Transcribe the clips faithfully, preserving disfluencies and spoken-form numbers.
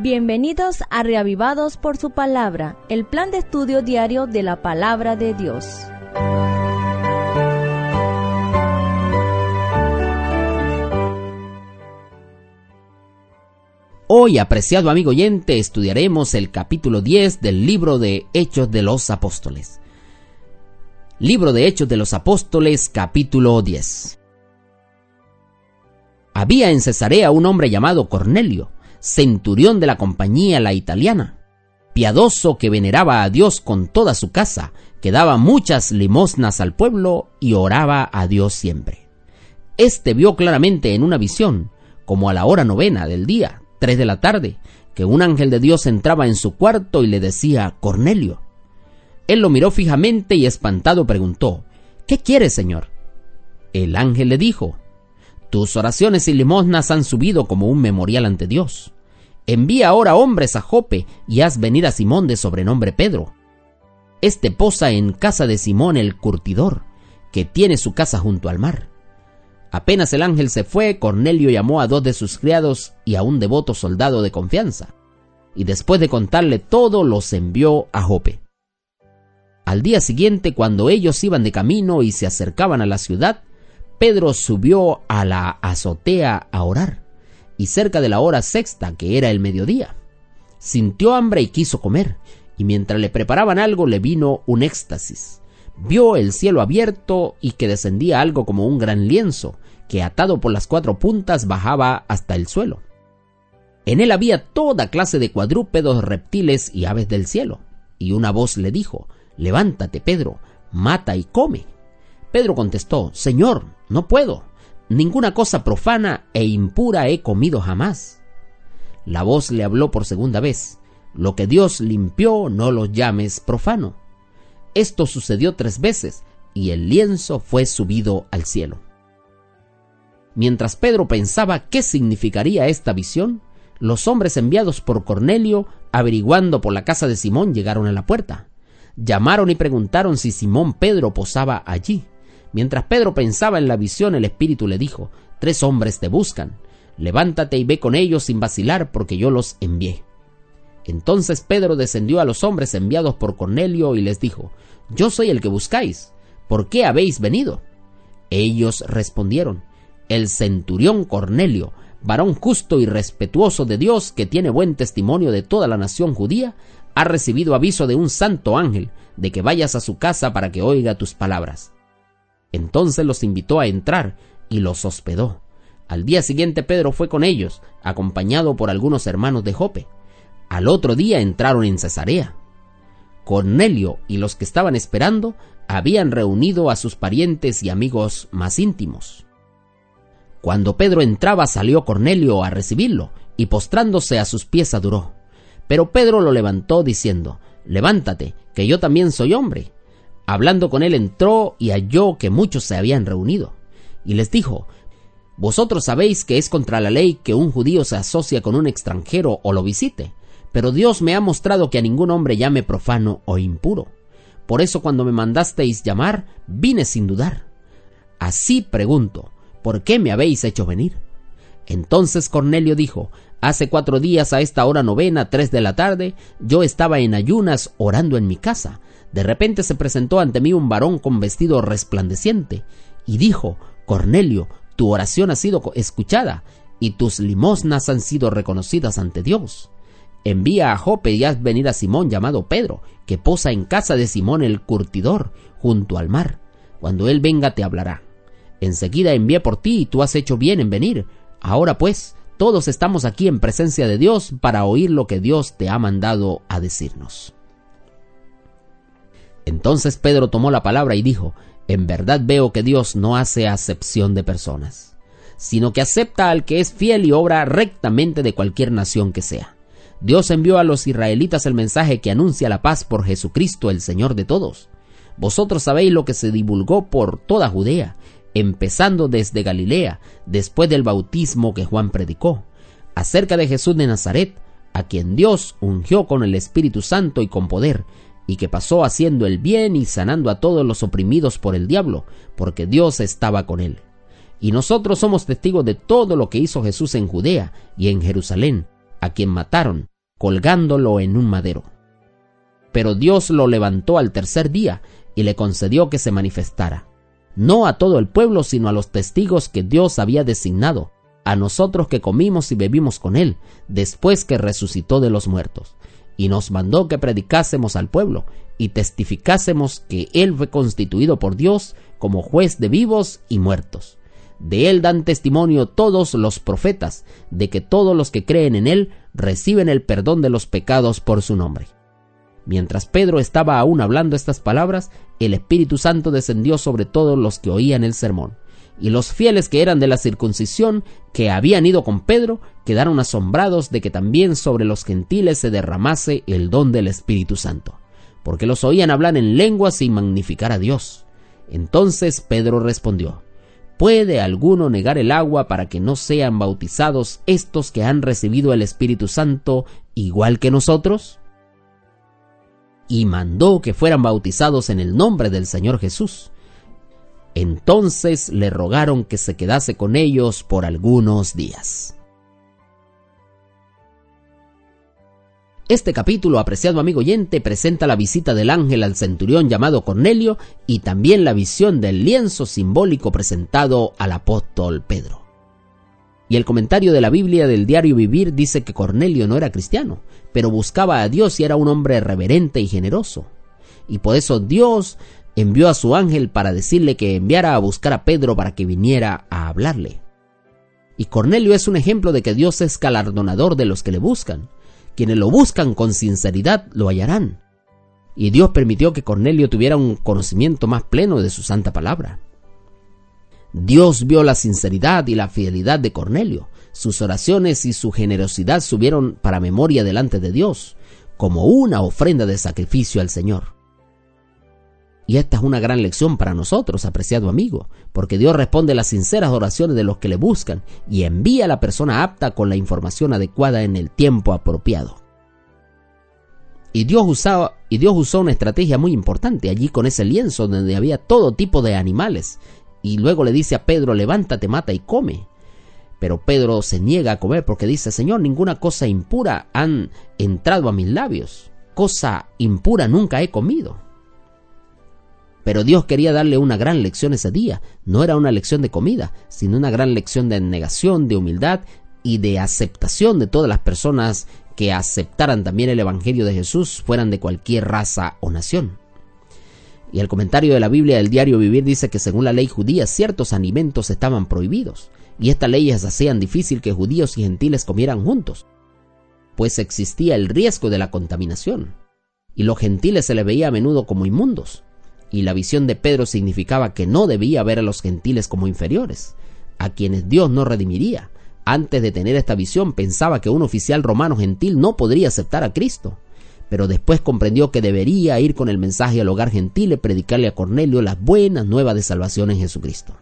Bienvenidos a Reavivados por su Palabra, el plan de estudio diario de la Palabra de Dios. Hoy, apreciado amigo oyente, estudiaremos el capítulo diez del libro de Hechos de los Apóstoles. Libro de Hechos de los Apóstoles, capítulo diez. Había en Cesarea un hombre llamado Cornelio, centurión de la compañía la italiana, piadoso que veneraba a Dios con toda su casa, que daba muchas limosnas al pueblo y oraba a Dios siempre. Este vio claramente en una visión, como a la hora novena del día, tres de la tarde, que un ángel de Dios entraba en su cuarto y le decía: Cornelio. Él lo miró fijamente y espantado preguntó: ¿Qué quieres, Señor? El ángel le dijo: Tus oraciones y limosnas han subido como un memorial ante Dios. Envía ahora hombres a Jope y haz venir a Simón de sobrenombre Pedro. Este posa en casa de Simón el curtidor, que tiene su casa junto al mar. Apenas el ángel se fue, Cornelio llamó a dos de sus criados y a un devoto soldado de confianza, y después de contarle todo, los envió a Jope. Al día siguiente, cuando ellos iban de camino y se acercaban a la ciudad, Pedro subió a la azotea a orar, y cerca de la hora sexta, que era el mediodía, sintió hambre y quiso comer, y mientras le preparaban algo le vino un éxtasis. Vio el cielo abierto y que descendía algo como un gran lienzo, que atado por las cuatro puntas bajaba hasta el suelo. En él había toda clase de cuadrúpedos, reptiles y aves del cielo, y una voz le dijo: Levántate, Pedro, mata y come. Pedro contestó: Señor, no puedo. Ninguna cosa profana e impura he comido jamás. La voz le habló por segunda vez: Lo que Dios limpió no lo llames profano. Esto sucedió tres veces y el lienzo fue subido al cielo. Mientras Pedro pensaba qué significaría esta visión, los hombres enviados por Cornelio, averiguando por la casa de Simón, llegaron a la puerta. Llamaron y preguntaron si Simón Pedro posaba allí. Mientras Pedro pensaba en la visión, el Espíritu le dijo: Tres hombres te buscan. Levántate y ve con ellos sin vacilar, porque yo los envié. Entonces Pedro descendió a los hombres enviados por Cornelio y les dijo: Yo soy el que buscáis. ¿Por qué habéis venido? Ellos respondieron: El centurión Cornelio, varón justo y respetuoso de Dios, que tiene buen testimonio de toda la nación judía, ha recibido aviso de un santo ángel de que vayas a su casa para que oiga tus palabras. Entonces los invitó a entrar y los hospedó. Al día siguiente Pedro fue con ellos, acompañado por algunos hermanos de Jope. Al otro día entraron en Cesarea. Cornelio y los que estaban esperando habían reunido a sus parientes y amigos más íntimos. Cuando Pedro entraba, salió Cornelio a recibirlo y postrándose a sus pies adoró. Pero Pedro lo levantó diciendo: Levántate, que yo también soy hombre. Hablando con él, entró y halló que muchos se habían reunido, y les dijo: Vosotros sabéis que es contra la ley que un judío se asocia con un extranjero o lo visite, pero Dios me ha mostrado que a ningún hombre llame profano o impuro. Por eso cuando me mandasteis llamar, vine sin dudar. Así pregunto: ¿por qué me habéis hecho venir? Entonces Cornelio dijo: Hace cuatro días a esta hora novena, tres de la tarde, yo estaba en ayunas orando en mi casa. De repente se presentó ante mí un varón con vestido resplandeciente y dijo: Cornelio, tu oración ha sido escuchada y tus limosnas han sido reconocidas ante Dios. Envía a Jope y haz venir a Simón llamado Pedro, que posa en casa de Simón el curtidor, junto al mar. Cuando él venga te hablará. Enseguida envié por ti y tú has hecho bien en venir. Ahora pues, todos estamos aquí en presencia de Dios para oír lo que Dios te ha mandado a decirnos. Entonces Pedro tomó la palabra y dijo: En verdad veo que Dios no hace acepción de personas, sino que acepta al que es fiel y obra rectamente de cualquier nación que sea. Dios envió a los israelitas el mensaje que anuncia la paz por Jesucristo, el Señor de todos. Vosotros sabéis lo que se divulgó por toda Judea, empezando desde Galilea, después del bautismo que Juan predicó, acerca de Jesús de Nazaret, a quien Dios ungió con el Espíritu Santo y con poder, y que pasó haciendo el bien y sanando a todos los oprimidos por el diablo, porque Dios estaba con él. Y nosotros somos testigos de todo lo que hizo Jesús en Judea y en Jerusalén, a quien mataron, colgándolo en un madero. Pero Dios lo levantó al tercer día y le concedió que se manifestara, no a todo el pueblo, sino a los testigos que Dios había designado, a nosotros que comimos y bebimos con él, después que resucitó de los muertos. Y nos mandó que predicásemos al pueblo y testificásemos que él fue constituido por Dios como juez de vivos y muertos. De él dan testimonio todos los profetas, de que todos los que creen en él reciben el perdón de los pecados por su nombre. Mientras Pedro estaba aún hablando estas palabras, el Espíritu Santo descendió sobre todos los que oían el sermón. Y los fieles que eran de la circuncisión, que habían ido con Pedro, quedaron asombrados de que también sobre los gentiles se derramase el don del Espíritu Santo, porque los oían hablar en lenguas y magnificar a Dios. Entonces Pedro respondió: ¿Puede alguno negar el agua para que no sean bautizados estos que han recibido el Espíritu Santo igual que nosotros? Y mandó que fueran bautizados en el nombre del Señor Jesús. Entonces le rogaron que se quedase con ellos por algunos días. Este capítulo, apreciado amigo oyente, presenta la visita del ángel al centurión llamado Cornelio y también la visión del lienzo simbólico presentado al apóstol Pedro. Y el comentario de la Biblia del Diario Vivir dice que Cornelio no era cristiano, pero buscaba a Dios y era un hombre reverente y generoso. Y por eso Dios envió a su ángel para decirle que enviara a buscar a Pedro para que viniera a hablarle. Y Cornelio es un ejemplo de que Dios es galardonador de los que le buscan. Quienes lo buscan con sinceridad lo hallarán. Y Dios permitió que Cornelio tuviera un conocimiento más pleno de su santa palabra. Dios vio la sinceridad y la fidelidad de Cornelio. Sus oraciones y su generosidad subieron para memoria delante de Dios, como una ofrenda de sacrificio al Señor. Y esta es una gran lección para nosotros, apreciado amigo, porque Dios responde las sinceras oraciones de los que le buscan y envía a la persona apta con la información adecuada en el tiempo apropiado. Y Dios usaba, y Dios usó una estrategia muy importante allí con ese lienzo donde había todo tipo de animales. Y luego le dice a Pedro: levántate, mata y come. Pero Pedro se niega a comer porque dice: Señor, ninguna cosa impura han entrado a mis labios. Cosa impura nunca he comido. Pero Dios quería darle una gran lección ese día. No era una lección de comida, sino una gran lección de negación, de humildad y de aceptación de todas las personas que aceptaran también el Evangelio de Jesús, fueran de cualquier raza o nación. Y el comentario de la Biblia del Diario Vivir dice que según la ley judía ciertos alimentos estaban prohibidos, y estas leyes hacían difícil que judíos y gentiles comieran juntos, pues existía el riesgo de la contaminación, y los gentiles se les veía a menudo como inmundos. Y la visión de Pedro significaba que no debía ver a los gentiles como inferiores, a quienes Dios no redimiría. Antes de tener esta visión pensaba que un oficial romano gentil no podría aceptar a Cristo, pero después comprendió que debería ir con el mensaje al hogar gentil y predicarle a Cornelio las buenas nuevas de salvación en Jesucristo.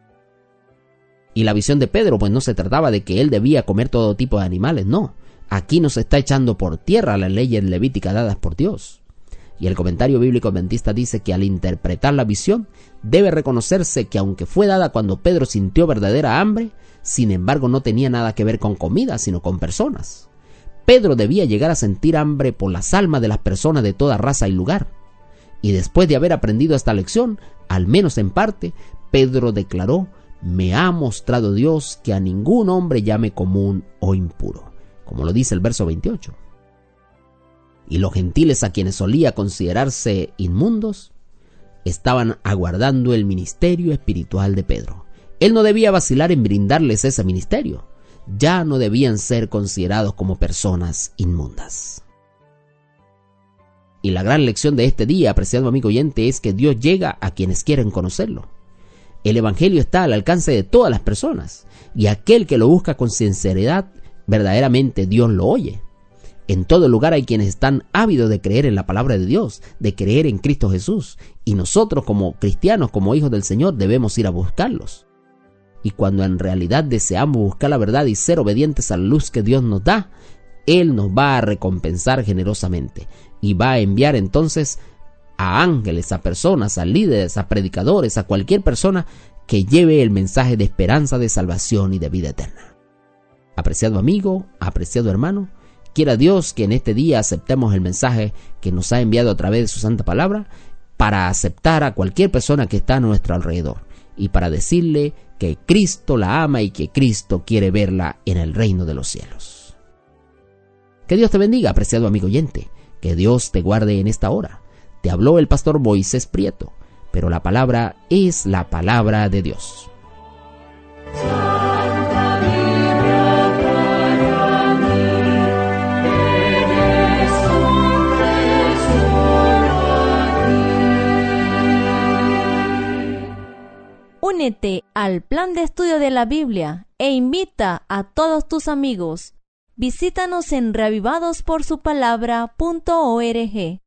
Y la visión de Pedro, pues no se trataba de que él debía comer todo tipo de animales, no. Aquí nos está echando por tierra las leyes levíticas dadas por Dios. Y el comentario bíblico adventista dice que al interpretar la visión debe reconocerse que aunque fue dada cuando Pedro sintió verdadera hambre, sin embargo no tenía nada que ver con comida, sino con personas. Pedro debía llegar a sentir hambre por las almas de las personas de toda raza y lugar. Y después de haber aprendido esta lección, al menos en parte, Pedro declaró: me ha mostrado Dios que a ningún hombre llame común o impuro, como lo dice el verso veintiocho. Y los gentiles, a quienes solía considerarse inmundos, estaban aguardando el ministerio espiritual de Pedro. Él no debía vacilar en brindarles ese ministerio. Ya no debían ser considerados como personas inmundas. Y la gran lección de este día, apreciado amigo oyente, es que Dios llega a quienes quieren conocerlo. El Evangelio está al alcance de todas las personas, y aquel que lo busca con sinceridad, verdaderamente Dios lo oye. En todo lugar hay quienes están ávidos de creer en la palabra de Dios, de creer en Cristo Jesús, y nosotros como cristianos, como hijos del Señor, debemos ir a buscarlos. Y cuando en realidad deseamos buscar la verdad y ser obedientes a la luz que Dios nos da, Él nos va a recompensar generosamente, y va a enviar entonces a ángeles, a personas, a líderes, a predicadores, a cualquier persona que lleve el mensaje de esperanza, de salvación y de vida eterna. Apreciado amigo, apreciado hermano, Quiera Dios que en este día aceptemos el mensaje que nos ha enviado a través de su santa palabra para aceptar a cualquier persona que está a nuestro alrededor y para decirle que Cristo la ama y que Cristo quiere verla en el reino de los cielos. Que Dios te bendiga, apreciado amigo oyente. Que Dios te guarde en esta hora. Te habló el pastor Moisés Prieto, pero la palabra es la palabra de Dios. Únete al plan de estudio de la Biblia e invita a todos tus amigos. Visítanos en reavivados por su palabra punto org.